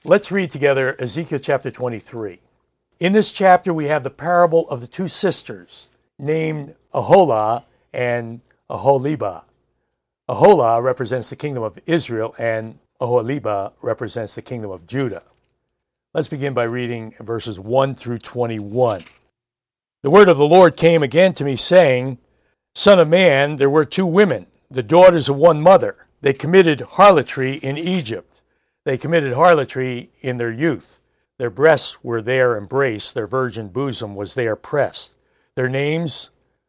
Let's read together Ezekiel chapter 23. In this chapter, we have the parable of the two sisters named Aholah and Aholibah. Aholah represents the kingdom of Israel, and Aholibah represents the kingdom of Judah. Let's begin by reading verses 1 through 21. The word of the Lord came again to me, saying, Son of man, there were two women, the daughters of one mother. They committed harlotry in Egypt. They committed harlotry in their youth. Their breasts were there embraced, their virgin bosom was there pressed. Their names,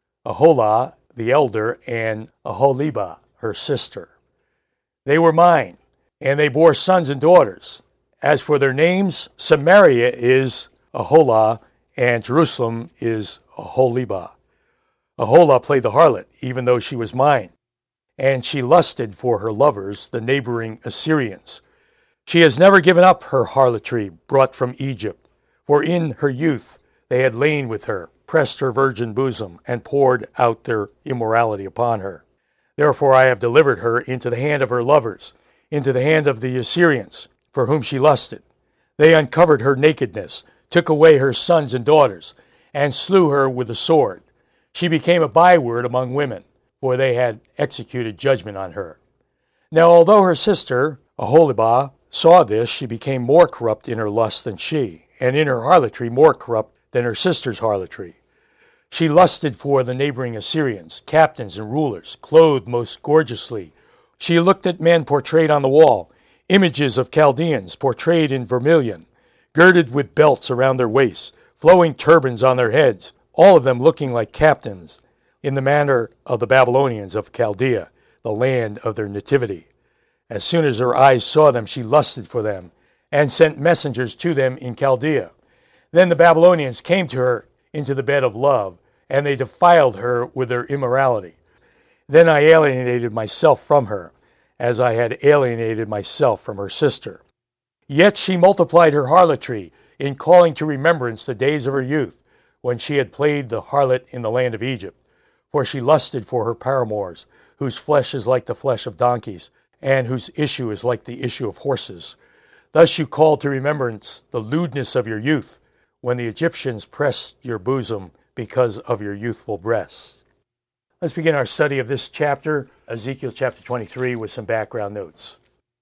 Aholah, the elder, and Aholibah, her sister. They were mine, and they bore sons and daughters. As for their names, Samaria is Aholah, and Jerusalem is Aholibah. Aholah played the harlot, even though she was mine, and she lusted for her lovers, the neighboring Assyrians. She has never given up her harlotry brought from Egypt, for in her youth they had lain with her, pressed her virgin bosom, and poured out their immorality upon her. Therefore I have delivered her into the hand of her lovers, into the hand of the Assyrians, for whom she lusted. They uncovered her nakedness, took away her sons and daughters, and slew her with the sword. She became a byword among women, for they had executed judgment on her. Now although her sister, Aholibah, saw this, she became more corrupt in her lust than she, and in her harlotry more corrupt than her sister's harlotry. She lusted for the neighboring Assyrians, captains and rulers, clothed most gorgeously. She looked at men portrayed on the wall, images of Chaldeans portrayed in vermilion, girded with belts around their waists, flowing turbans on their heads, all of them looking like captains, in the manner of the Babylonians of Chaldea, the land of their nativity. As soon as her eyes saw them, she lusted for them, and sent messengers to them in Chaldea. Then the Babylonians came to her into the bed of love, and they defiled her with their immorality. Then I alienated myself from her, as I had alienated myself from her sister. Yet she multiplied her harlotry, in calling to remembrance the days of her youth, when she had played the harlot in the land of Egypt. For she lusted for her paramours, whose flesh is like the flesh of donkeys, and whose issue is like the issue of horses. Thus you called to remembrance the lewdness of your youth, when the Egyptians pressed your bosom because of your youthful breasts. Let's begin our study of this chapter, Ezekiel chapter 23, with some background notes.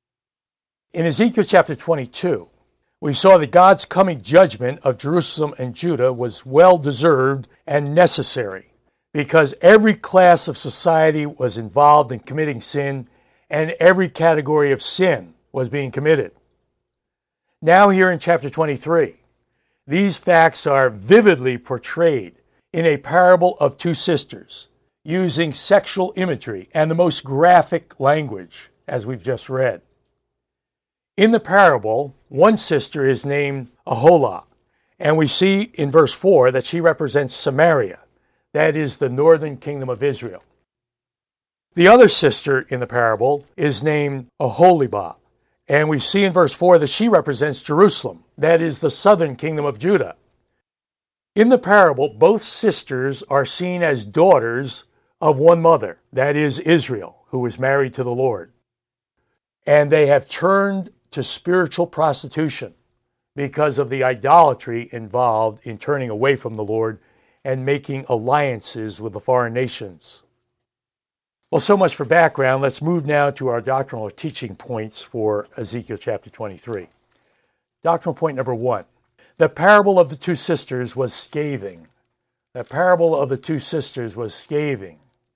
In Ezekiel chapter 22, we saw that God's coming judgment of Jerusalem and Judah was well-deserved and necessary, because every class of society was involved in committing sin, and every category of sin was being committed. Now here in chapter 23, these facts are vividly portrayed in a parable of two sisters, using sexual imagery and the most graphic language, as we've just read. In the parable, one sister is named Aholah, and we see in verse 4 that she represents Samaria, that is the northern kingdom of Israel. The other sister in the parable is named Aholibah, and we see in verse 4 that she represents Jerusalem, that is the southern kingdom of Judah. In the parable, both sisters are seen as daughters of one mother, that is Israel, who was married to the Lord. And they have turned to spiritual prostitution because of the idolatry involved in turning away from the Lord and making alliances with the foreign nations. Well, so much for background. Let's move now to our doctrinal teaching points for Ezekiel chapter 23. Doctrinal point number 1. The parable of the two sisters was scathing. The parable of the two sisters was scathing.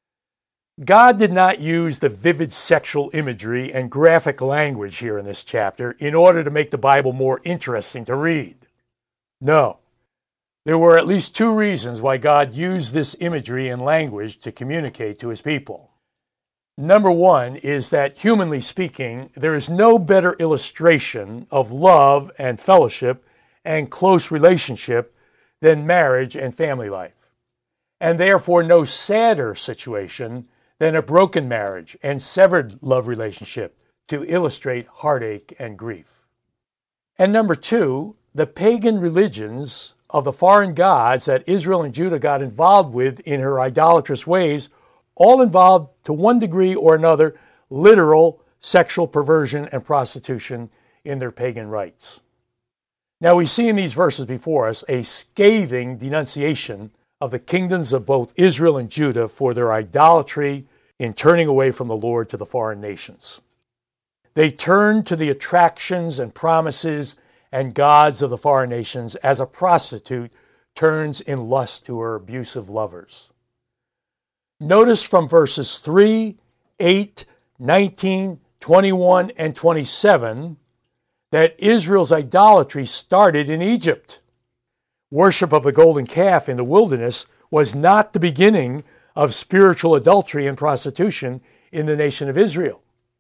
God did not use the vivid sexual imagery and graphic language here in this chapter in order to make the Bible more interesting to read. No. There were at least two reasons why God used this imagery and language to communicate to his people. Number one is that, humanly speaking, there is no better illustration of love and fellowship and close relationship than marriage and family life, and therefore no sadder situation than a broken marriage and severed love relationship to illustrate heartache and grief. And number two, the pagan religions of the foreign gods that Israel and Judah got involved with in her idolatrous ways all involved, to one degree or another, literal sexual perversion and prostitution in their pagan rites. Now we see in these verses before us a scathing denunciation of the kingdoms of both Israel and Judah for their idolatry in turning away from the Lord to the foreign nations. They turned to the attractions and promises and gods of the foreign nations as a prostitute turns in lust to her abusive lovers. Notice from verses 3, 8, 19, 21, and 27 that Israel's idolatry started in Egypt. Worship of the golden calf in the wilderness was not the beginning of spiritual adultery and prostitution in the nation of Israel.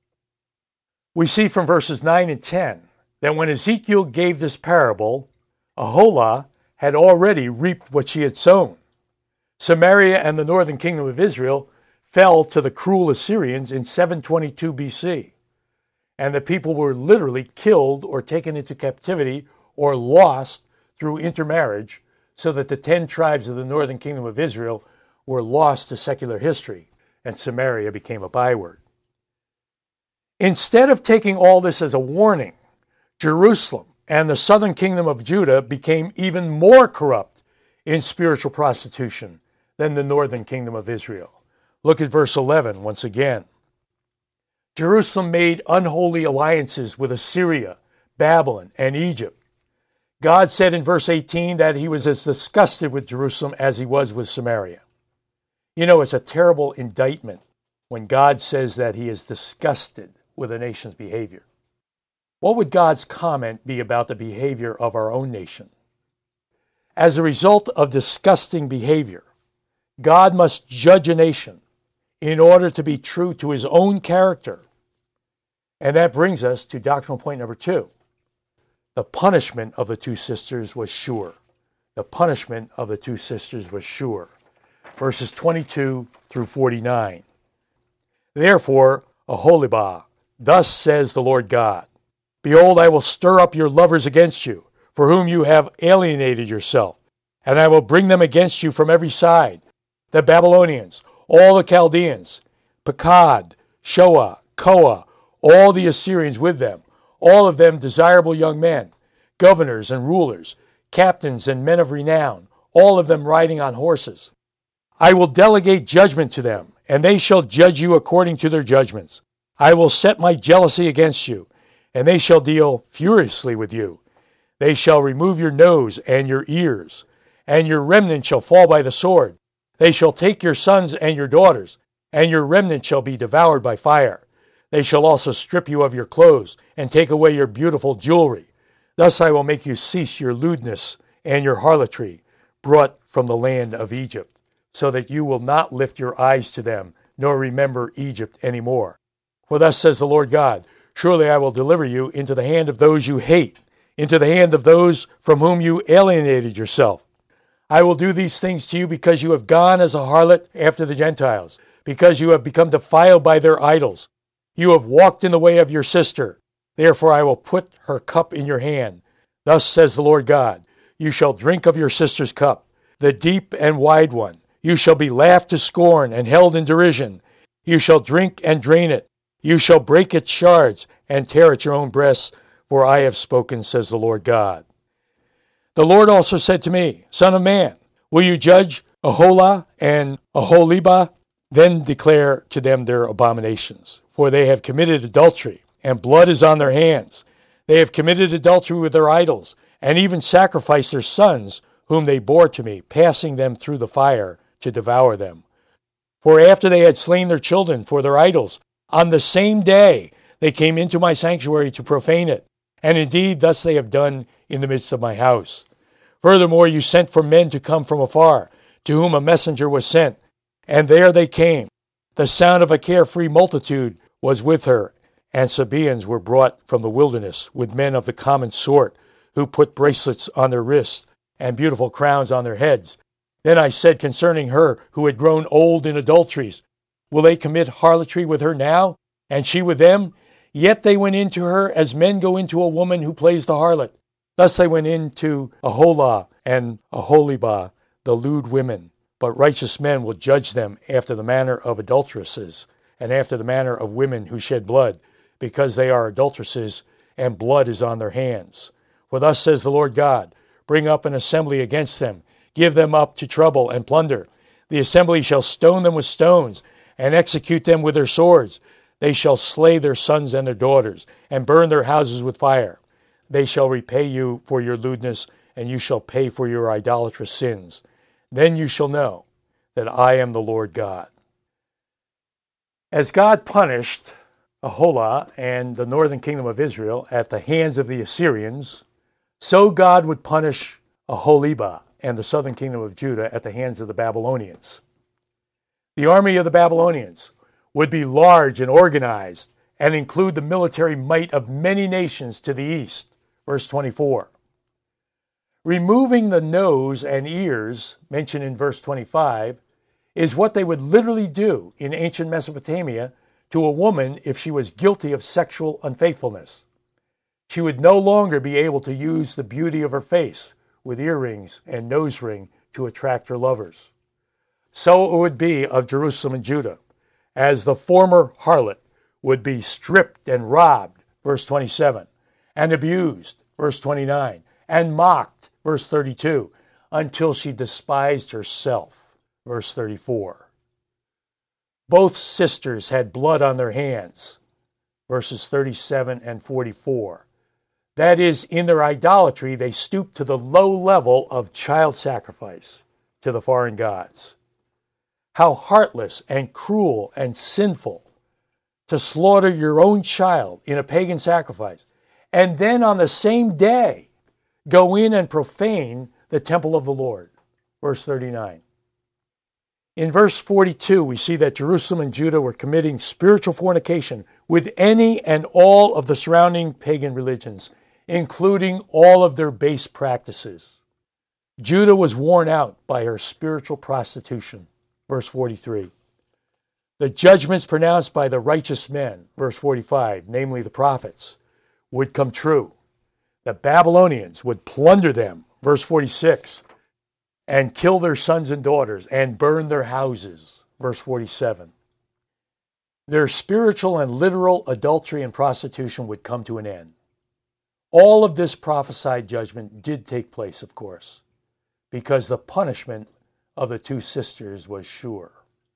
We see from verses 9 and 10 that when Ezekiel gave this parable, Aholah had already reaped what she had sown. Samaria and the northern kingdom of Israel fell to the cruel Assyrians in 722 BC, and the people were literally killed or taken into captivity or lost through intermarriage, so that the 10 tribes of the northern kingdom of Israel were lost to secular history, and Samaria became a byword. Instead of taking all this as a warning, Jerusalem and the southern kingdom of Judah became even more corrupt in spiritual prostitution than the northern kingdom of Israel. Look at verse 11 once again. Jerusalem made unholy alliances with Assyria, Babylon, and Egypt. God said in verse 18 that he was as disgusted with Jerusalem as he was with Samaria. You know, it's a terrible indictment when God says that he is disgusted with a nation's behavior. What would God's comment be about the behavior of our own nation? As a result of disgusting behavior, God must judge a nation in order to be true to his own character. And that brings us to doctrinal point number 2. The punishment of the two sisters was sure. The punishment of the two sisters was sure. Verses 22 through 49. Therefore, Aholibah, thus says the Lord God, behold, I will stir up your lovers against you, for whom you have alienated yourself, and I will bring them against you from every side, the Babylonians, all the Chaldeans, Pekod, Shoah, Koah, all the Assyrians with them, all of them desirable young men, governors and rulers, captains and men of renown, all of them riding on horses. I will delegate judgment to them, and they shall judge you according to their judgments. I will set my jealousy against you, and they shall deal furiously with you. They shall remove your nose and your ears, and your remnant shall fall by the sword. They shall take your sons and your daughters, and your remnant shall be devoured by fire. They shall also strip you of your clothes, and take away your beautiful jewelry. Thus I will make you cease your lewdness and your harlotry, brought from the land of Egypt, so that you will not lift your eyes to them, nor remember Egypt any more. For thus says the Lord God, surely I will deliver you into the hand of those you hate, into the hand of those from whom you alienated yourself. I will do these things to you because you have gone as a harlot after the Gentiles, because you have become defiled by their idols. You have walked in the way of your sister. Therefore I will put her cup in your hand. Thus says the Lord God, you shall drink of your sister's cup, the deep and wide one. You shall be laughed to scorn and held in derision. You shall drink and drain it. You shall break its shards and tear at your own breasts, for I have spoken, says the Lord God. The Lord also said to me, Son of man, will you judge Aholah and Aholibah? Then declare to them their abominations, for they have committed adultery, and blood is on their hands. They have committed adultery with their idols, and even sacrificed their sons, whom they bore to me, passing them through the fire to devour them. For after they had slain their children for their idols, on the same day they came into my sanctuary to profane it, and indeed thus they have done in the midst of my house. Furthermore, you sent for men to come from afar, to whom a messenger was sent, and there they came. The sound of a carefree multitude was with her, and Sabaeans were brought from the wilderness, with men of the common sort, who put bracelets on their wrists and beautiful crowns on their heads. Then I said concerning her who had grown old in adulteries, will they commit harlotry with her now, and she with them? Yet they went into her as men go into a woman who plays the harlot. Thus they went into Aholah and Aholibah, the lewd women. But righteous men will judge them after the manner of adulteresses, and after the manner of women who shed blood, because they are adulteresses, and blood is on their hands. For thus says the Lord God, bring up an assembly against them, give them up to trouble and plunder. The assembly shall stone them with stones, and execute them with their swords. They shall slay their sons and their daughters, and burn their houses with fire. They shall repay you for your lewdness, and you shall pay for your idolatrous sins. Then you shall know that I am the Lord God. As God punished Aholah and the northern kingdom of Israel at the hands of the Assyrians, so God would punish Aholibah and the southern kingdom of Judah at the hands of the Babylonians. The army of the Babylonians would be large and organized and include the military might of many nations to the east. Verse 24. Removing the nose and ears, mentioned in verse 25, is what they would literally do in ancient Mesopotamia to a woman if she was guilty of sexual unfaithfulness. She would no longer be able to use the beauty of her face with earrings and nose ring to attract her lovers. So it would be of Jerusalem and Judah, as the former harlot would be stripped and robbed, verse 27, and abused, verse 29, and mocked, verse 32, until she despised herself, verse 34. Both sisters had blood on their hands, verses 37 and 44. That is, in their idolatry, they stooped to the low level of child sacrifice to the foreign gods. How heartless and cruel and sinful to slaughter your own child in a pagan sacrifice, and then on the same day go in and profane the temple of the Lord. Verse 39. In verse 42, we see that Jerusalem and Judah were committing spiritual fornication with any and all of the surrounding pagan religions, including all of their base practices. Judah was worn out by her spiritual prostitution. Verse 43. The judgments pronounced by the righteous men, verse 45, namely the prophets, would come true. The Babylonians would plunder them, verse 46, and kill their sons and daughters and burn their houses, verse 47. Their spiritual and literal adultery and prostitution would come to an end. All of this prophesied judgment did take place, of course, because the punishment of the two sisters was sure.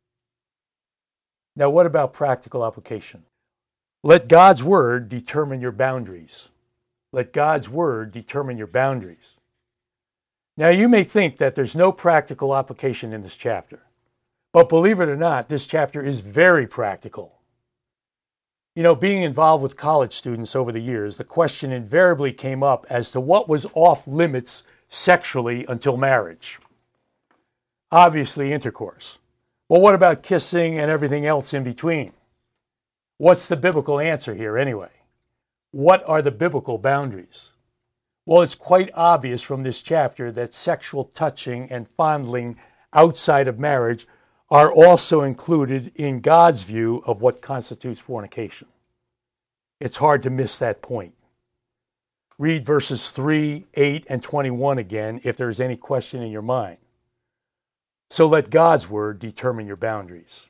Now, what about practical application? Let God's word determine your boundaries. Let God's word determine your boundaries. Now, you may think that there's no practical application in this chapter, but believe it or not, this chapter is very practical. You know, being involved with college students over the years, the question invariably came up as to what was off limits sexually until marriage. Obviously, intercourse. Well, what about kissing and everything else in between? What's the biblical answer here anyway? What are the biblical boundaries? Well, it's quite obvious from this chapter that sexual touching and fondling outside of marriage are also included in God's view of what constitutes fornication. It's hard to miss that point. Read verses 3, 8, and 21 again if there's any question in your mind. So let God's word determine your boundaries.